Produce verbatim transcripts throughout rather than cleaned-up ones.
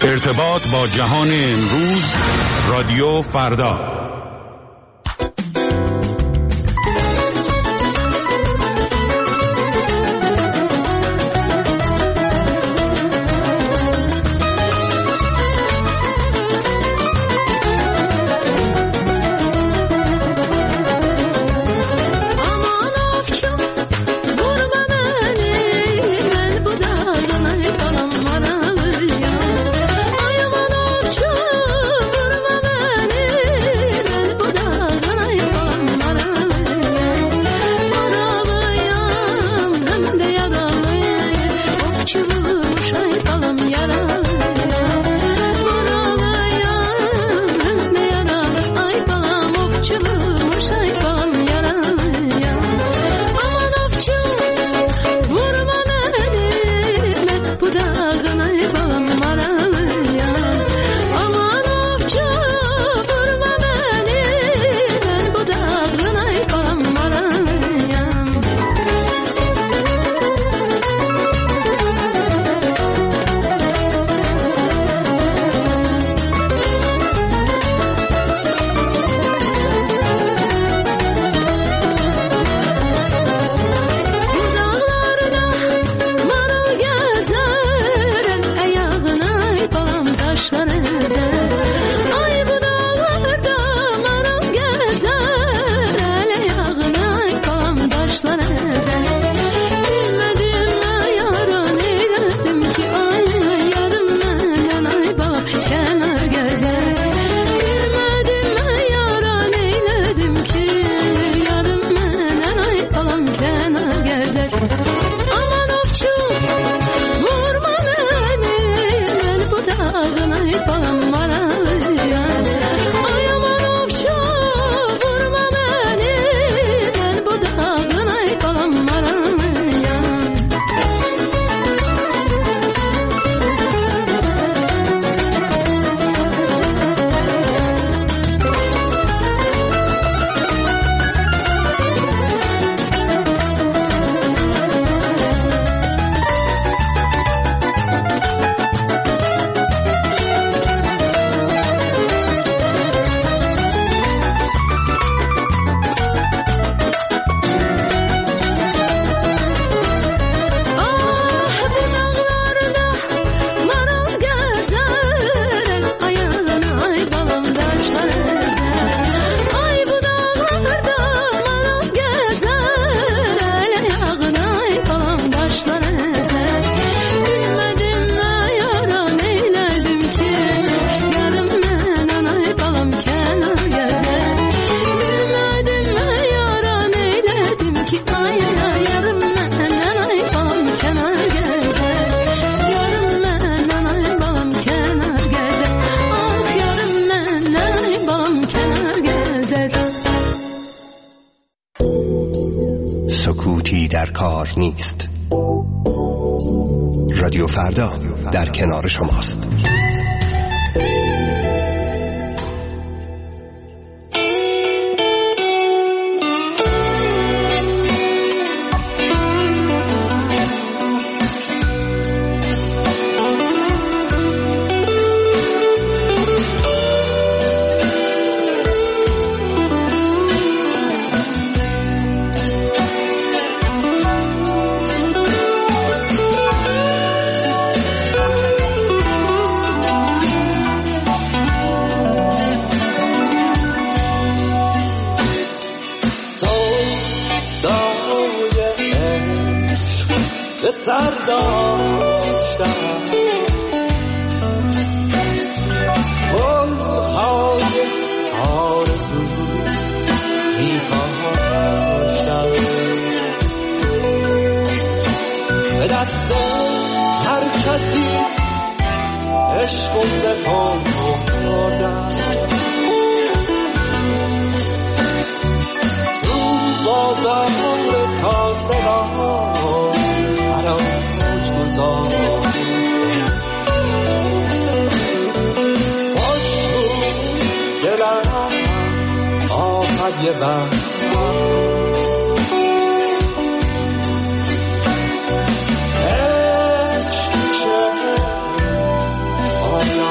ارتباط با جهان امروز، رادیو فردا. سکوتی در کار نیست. رادیو فردا در کنار شماست. عشق چه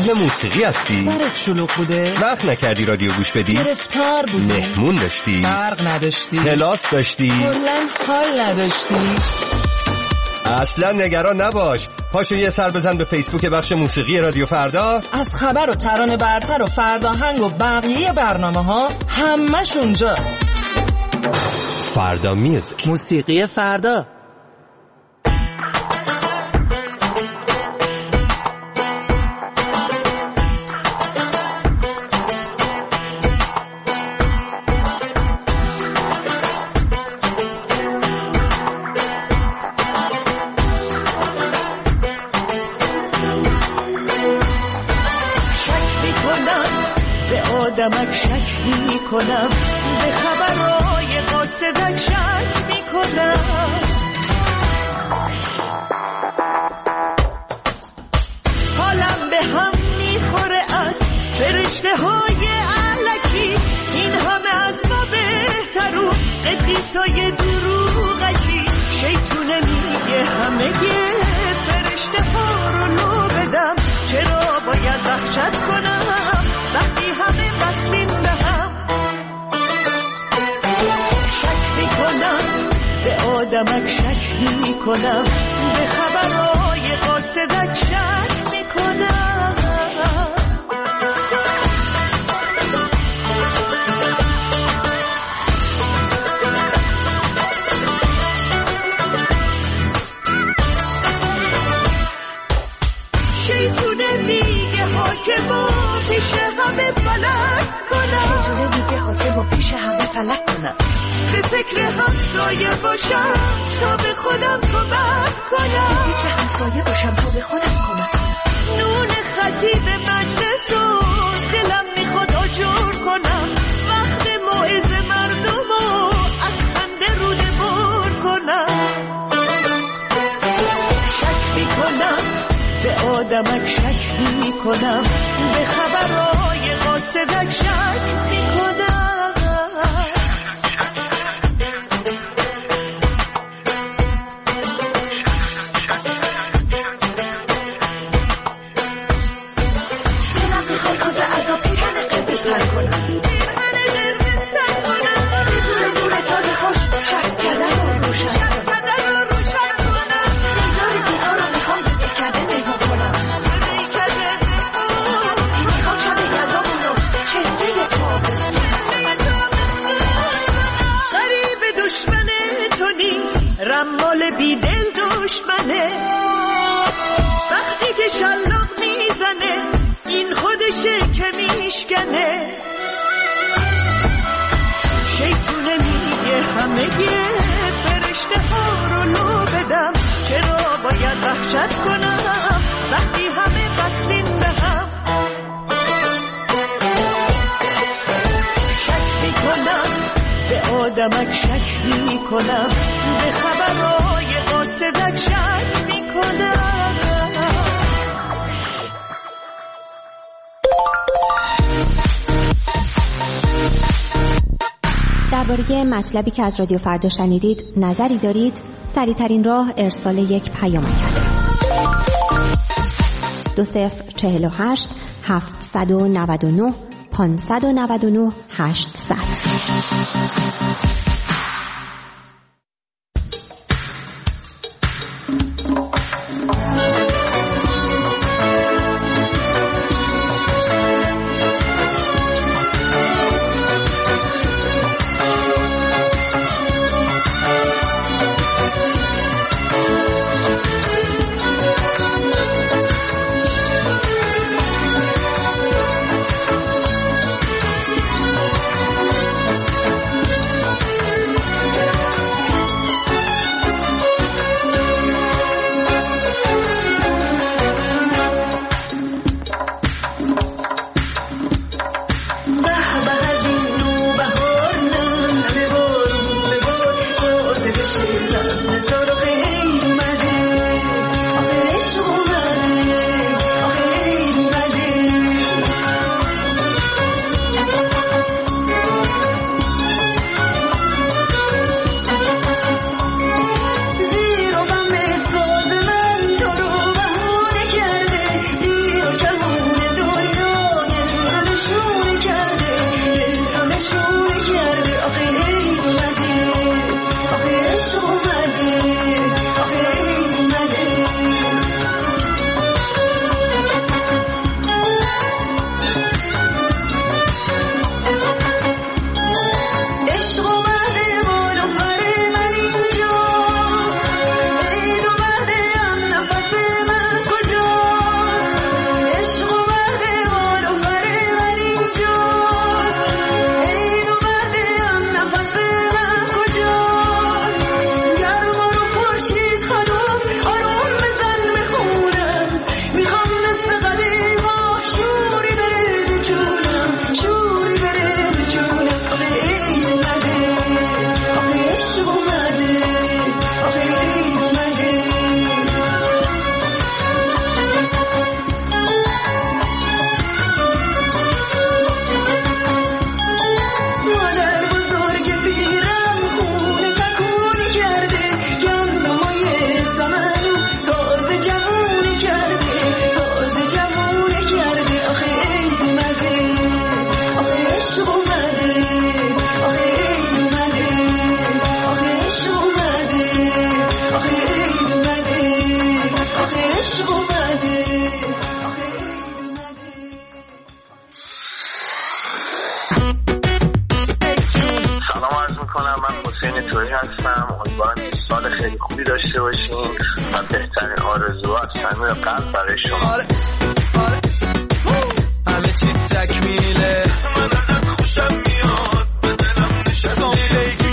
اهل موسیقی هستی؟ سرت شلوغ بوده؟ وقت نکردی رادیو گوش بدی؟ گرفتار بودی؟ مهمون داشتی؟ برق نداشتی؟ کلاس داشتی؟ کلاً حال نداشتی؟ اصلا نگران نباش، پاشو یه سر بزن به فیسبوک بخش موسیقی رادیو فردا. از خبر و ترانه برتر و فرداهنگ و بقیه برنامه ها همش اونجاست. فردا میوزیک، موسیقی فردا. آدمک شک می کنم، به خبرهای قاصدک شک می کنم. حالم به هم می خوره از فرشته های علکی، این همه از ما بهترون قدیسای دروغکی. شیطونه میگه همه گه فرشته ها رو لو بدم، چرا باید وحشت کنم وقتی همه بسلیم به هم. شک می کنم به آدمک شک می کنم، به خبرهای قاصدک شک می کنم. شیطونه میگه حاکمو پیش همه فلک کنم، شیطونه میگه حاکمو پیش همه فلک کنم. به فکر همسایه باشم تا به خودم کمک کنم، به فکر همسایه باشم تا به خودم کمک کنم. نون خطیب مجلس و دلم میخواد آجور کنم، وقت موعظه مردمو از خنده روده بر کنم. شک میکنم به آدمک شک می کنم، به خبرهای قاصدک شک می کنم. دلم میخوای کاز عذاب پیرن قدس تر کنم، پیرن قدس تر کنم. بدون نور ساز خوش شهر کردن و روشن کنم. دیزار دیزار رو میخوام بکرده نگاه کنم، میخوام شب یزامونو چهره تابستون. غریب دشمن تو نیست، رمال بیدل دشمنه. وقتی که شلاق میزنه این خودشه که میشکنه. شیطونه میگه همه یه فرشته ها رو لو بدم، چرا باید وحشت کنم وقتی همه بسلیم به هم. شک میکنم به آدمک شک میکنم، به خبرهای قاصدک شک میکنم. درباره مطلبی که از رادیو فردا شنیدید نظری دارید؟ سریع‌ترین راه ارسال یک پیامک است. دو صفر چهل و هشت هفتصد و نود و نه پانصد و نود و نه هشتصد. میکنم. من حسین تویی هستم. امیدوارم که سال خیلی خوبی داشته باشین و بهترین آرزوها از صمیم قلب برای شما. آره آره همه چی تکمیله، من ازت خوشم میاد، به دلم نشستی.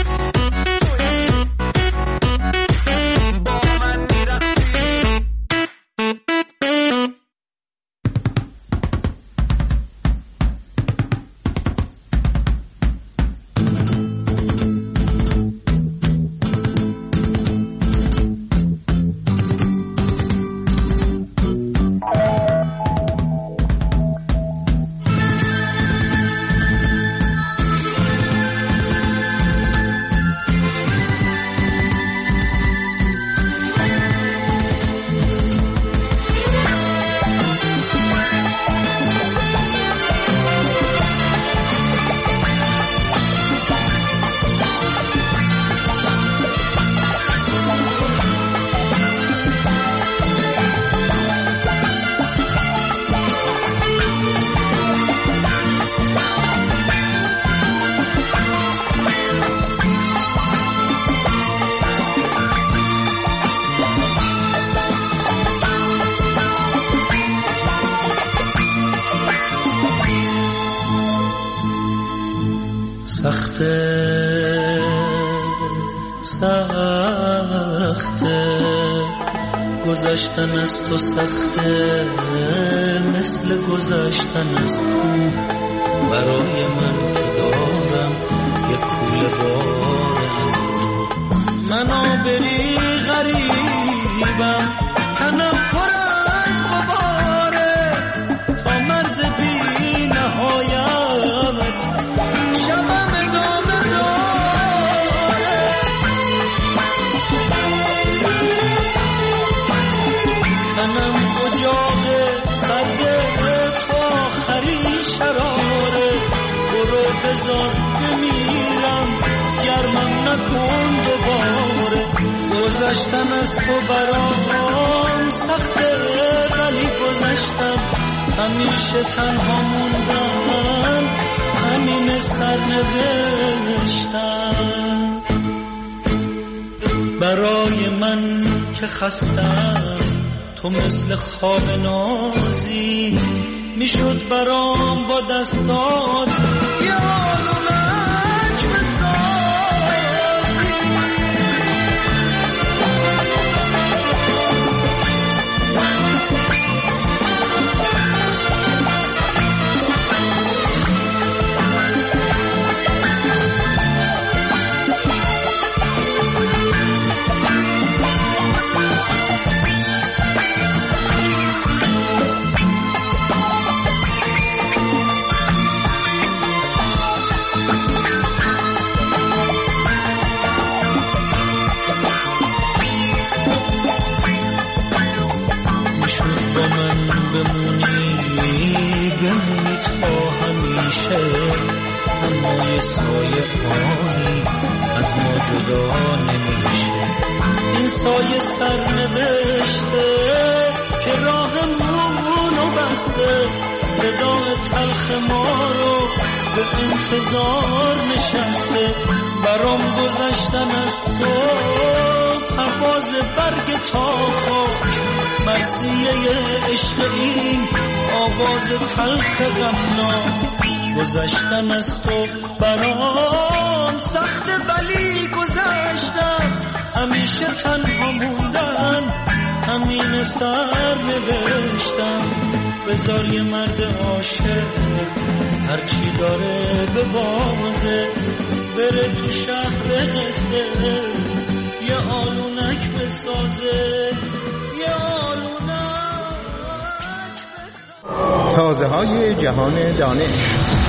سخته سخته گذشتن از تو سخته، مثل گذشتن از کوه. برای من که دارم یک کوله بارم، من آبری غریبم، تنم پر از غباره، تا مرز بی نهایت شبم ادامه داره. تنم اجاق سرده تو آخرین شراره، برو بذار بمیرم گرمم نکن دوباره. گذشتن از تو برام سخته، ولی گذشتم، همیشه تنها موندن، همین سرنوشتم. برای من که خستم تو مثل خواب نازی، میشد برام با دستات یه آلونک بسازی. اما یه سایه آنی از ما جدا نمیشه. این سایه سرنوشته که راهمونو بسته، وداع تلخ ما رو به انتظار نشسته. برام گذشتن از تو پرواز برگ تا خاک، مرثیه عشق این آواز تلخ غمناک. گذشتن از تو برام سخته، ولی گذشتم، همیشه تنها موندن، همین سر نوشتم. بذار یه مرد عاشق هرچی داره به بازه، بره تو شهر قصه یه آلونک بسازه، یه آلونک بسازه. تازه های جهان دانش.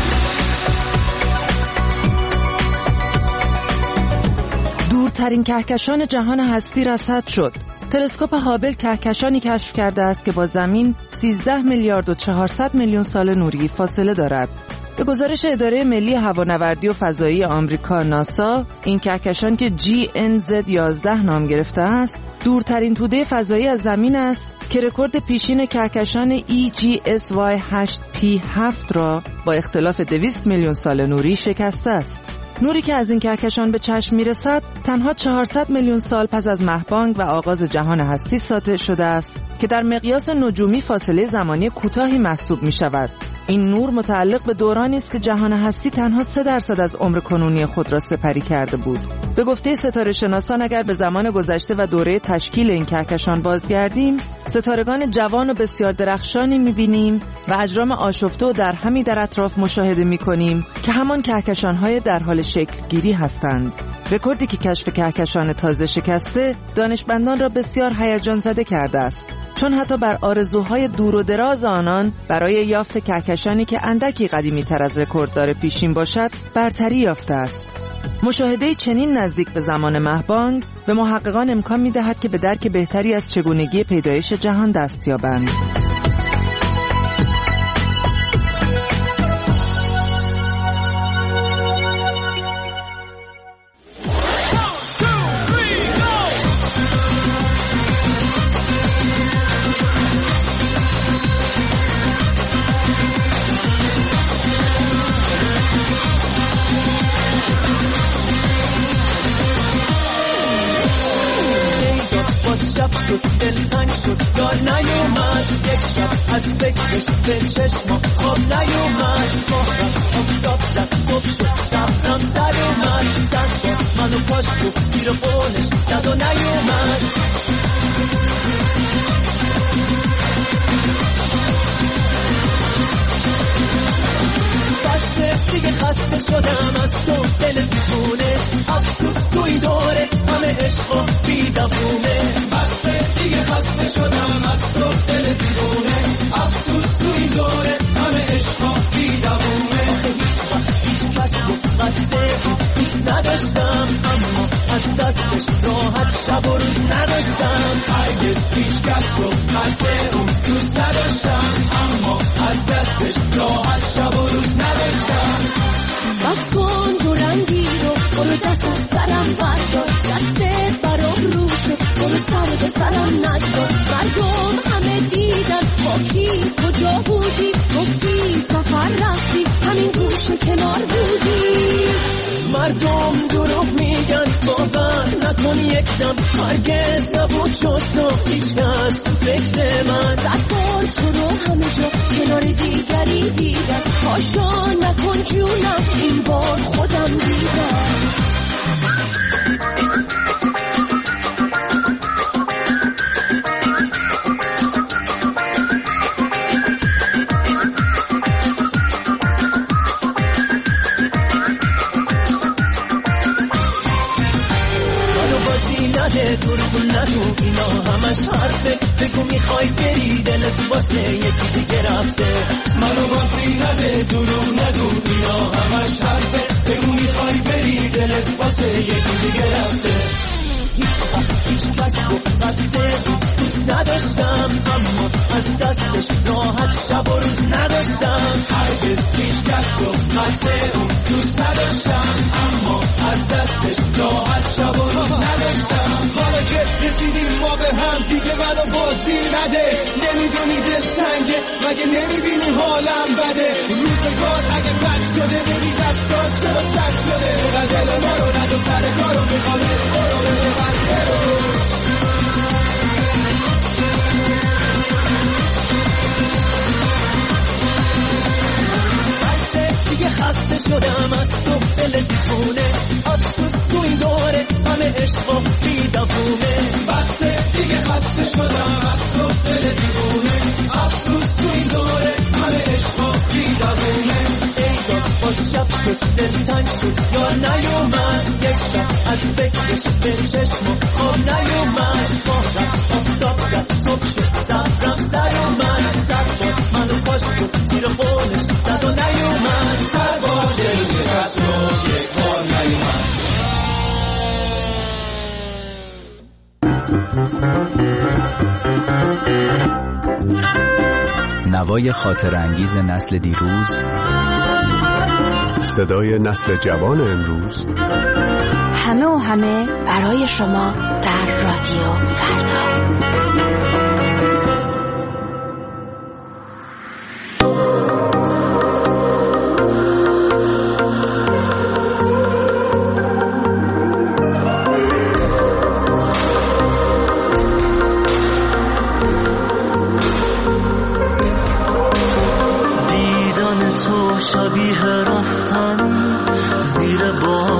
دورترین کهکشان جهان هستی رصد شد. تلسکوپ هابل کهکشانی کشف کرده است که با زمین سیزده میلیارد و چهارصد میلیون سال نوری فاصله دارد. به گزارش اداره ملی هوانوردی و فضایی آمریکا ناسا، این کهکشان که جی ان زد یازده نام گرفته است، دورترین توده فضایی از زمین است که رکورد پیشین کهکشان ای جی اس وای هشت پی هفت را با اختلاف دویست میلیون سال نوری شکسته است. نوری که از این کهکشان به چشم میرسد تنها چهارصد میلیون سال پس از مه‌بانگ و آغاز جهان هستی ساطع شده است که در مقیاس نجومی فاصله زمانی کوتاهی محسوب می شود. این نور متعلق به دورانی است که جهان هستی تنها سه درصد از عمر کنونی خود را سپری کرده بود. به گفته ستاره شناسان اگر به زمان گذشته و دوره تشکیل این کهکشان بازگردیم، ستارگان جوان و بسیار درخشانی می‌بینیم و اجرام آشفته و در همی در اطراف مشاهده می‌کنیم که همان کهکشان‌های در حال شکل گیری هستند. رکوردی که کشف کهکشان تازه شکسته دانشمندان را بسیار هیجان زده کرده است، چون حتی بر آرزوهای دور و دراز آنان برای یافت کهکشانی که اندکی قدیمی‌تر از رکورد داره پیشین باشد برتری یافته است. مشاهده چنین نزدیک به زمان مه‌بانگ به محققان امکان می‌دهد که به درک بهتری از چگونگی پیدایش جهان دست یابند. شب شد دلتنگ شد یار نیومد، یک شب از فکرش به چشما خواب نیومد. ماهرم افتاب زد صبح شد صبرم سر اومد، زد با منو پاش بود زیر بونش زد و نیومد. بسته دیگه خسته شدم از تو دل دیوونه، افسوس تو این دوره همه عشق و بیدوونه. بسته دیگه خسته شدم از تو دل دیوونه، افسوس تو این دوره همه عشق و بیدوونه. هیچ وقت هیچ کس رو قده دوست نداشتم، اما از دستش راحت شب و روز نداشتم. هرگز هیچ کس رو قده اون دوست نداشتم، اما از دستش راحت شب و روز نداشتم. بس کن دورم گیر و برو دست از سرم بردار، دستت برام رو شد برو سر به سرم نزار. مردم همه دیدن با کی کجا بودی، گفتی سفر رفتی همین گوشه کنار بودی. مردم دروغ میگن باور نکن یکدم، هرگز نبود شد تو هیچ کس تو فکر من. صد بار تو رو همه جا کنار دیگری دیدم، پاشا نکن جونم این بار خودم دیدم. دورگون نگو اینا همش حرفه، بگو میخوای بری دلت واسه یکی دیگه رفته. منو باسی نده دروغ نگو اینا همش حرفه، بگو میخوای بری دلت واسه یکی دیگه رفته. هیچ وقت هیچ کس رو قده دوست نداشتم، اما از دستش راحت شب و روز نداشتم. هرگز هیچ کس رو قده اون دوست نداشتم، اما از دستش راحت شب و روز نداشتم. حالا که رسیدیم ما به هم دیگه منو بازی نده، نمیدونی دل تنگه مگه نمیبینی حالم بده. روزگار اگه بد شده ببین دستان چرا سر شده، و دل ما رو ند و سر کارو میخوام برو بده بسته رو. بسته دیگه خسته شدم از تو دل دیوونه، افسوس تو این دوره همه عشق و بیدوونه. بسته دیگه خسته شدم از تو دل دیوونه، افسوس تو این دوره همه عشق و بیدوونه. ای داد باز شب شد دلتنگ شد یار نیومد، یک شب از فکرش به چشم خواب نیومد. ماهرم افتاب زد صبح شد صبرم سر اومد، صد بار منو پاش بود زیر بونش زد و نیومد. صد بار دل شکست و یک بار نیومد. نوای خاطر انگیز نسل دیروز، صدای نسل جوان امروز، همه و همه برای شما در رادیو فردا.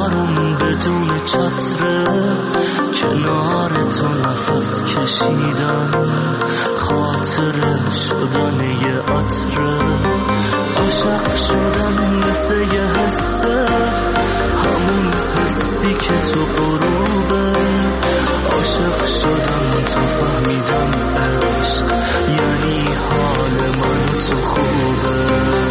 آروم بدون چتره کنار تو نفس کشیدن خاطره شدن یه عطره عاشق شدن مثل یه حسه همون حسی که تو غروبه عاشق شدن تو فهمیدم عشق یعنی حال من تو خوبه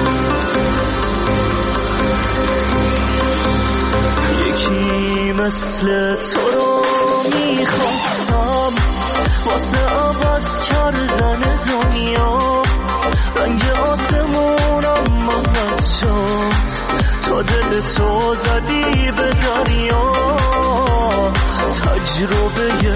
یکی مثل تو رو میخواستم واسه عوض کردن دنیا رنگ آسمونم عوض شد تا دل تو زدی به دریا تجربه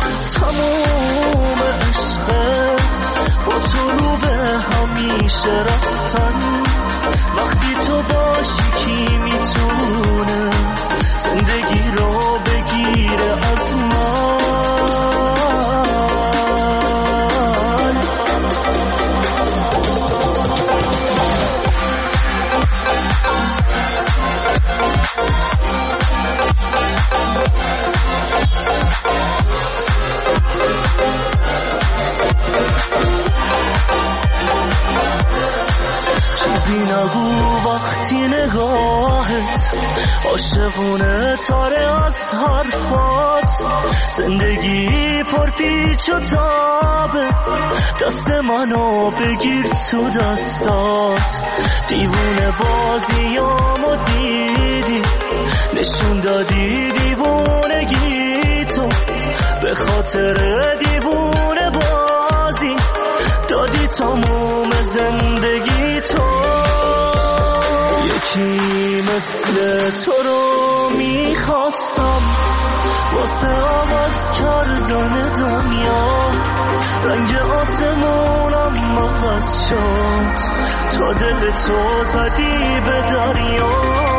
تموم عشقه با تو رو به همیشه رفتن وقتی تو باشی کی میتونه زندگی رو بگیره از من چیزی نگو وقتی نگاهت عاشقونه تاره از حرفات زندگی پر پیچ و تابه دست منو بگیر تو دستات دیوونه بازیامو دیدی نشون دادی دیوونگی تو به خاطر دیوونه بازی دادی تموم زندگی تو یکی مثل تو رو میخواستم واسه آواز کردن دنیا رنگ آسمونم عوض شد تا دل تو زدی به دریا